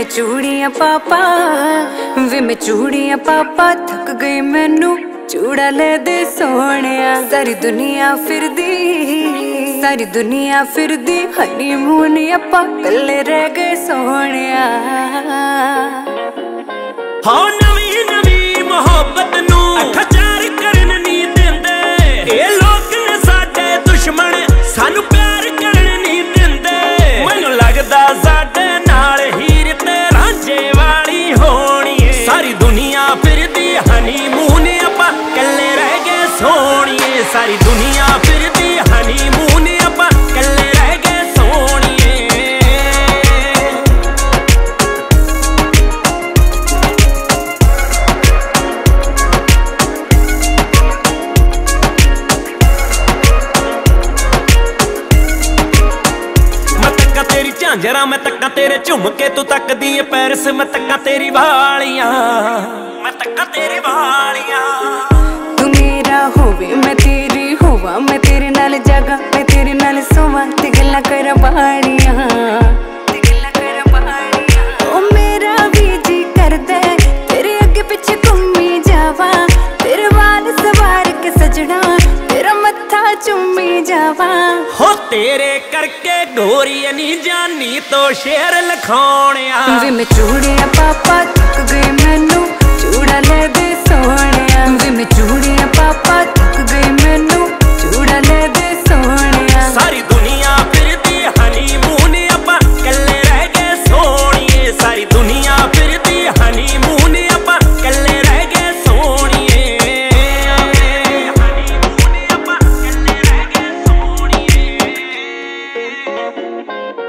मैं चूड़ियां पापा वे मैं चूड़ियां पापा थक गई मैनू चूड़ा ले दे सोहणिया। सारी दुनिया फिरदी हनीमून आपां कल्ले रह गए सोहणिया। हाँ नवी नवी मोहब्बत नू खचार करन नहीं देंदे ये लोग ने साडे दुश्मन सानू प्यार करन नहीं देंदे। मैनू लगदा साडे नाल हीर ते रांझे वाली होनी है। सारी दुनिया फिरदी हनीमून आपां कल्ले रह गए सोहणिए। सारी दुनिया फिरदी हनीमून आपां कल्ले रह गए सोहणिए। तेरी झांजरा मैं तक्का तेरे झुमके तू तकदी है पैरस मैं तक्का तेरी वालियां मैं तक्का तेरी वालियां। तू मेरा होवे मैं तेरी होवा मैं तेरे नाल जागा मैं तेरे नाल सोवा ते गल्लां करा बाड़ियां ओ मेरा भी जी करदा तेरे अगे पिछे घूमी जावा तेरे वाल सवार के सजना तेरा मत्था चुम्मी जावा। हो तेरे करके गोरी नहीं जानी तो शेर लखाउणिया। वे मैं चूड़ियां पापा थक गई मैनू चूड़ा ले दे सोहणिया। वे मैं चूड़ियां पापा थक गई मैनू चूड़ा ले दे सोहणिया। सारी दुनिया फिरदी हनीमून आपां कल्ले रह गए सोहणिए। सारी दुनिया फिरदी हनीमून आपां कल्ले रह गए सोहणिए। हनीमून आपां कल्ले रह गए सोहणिए।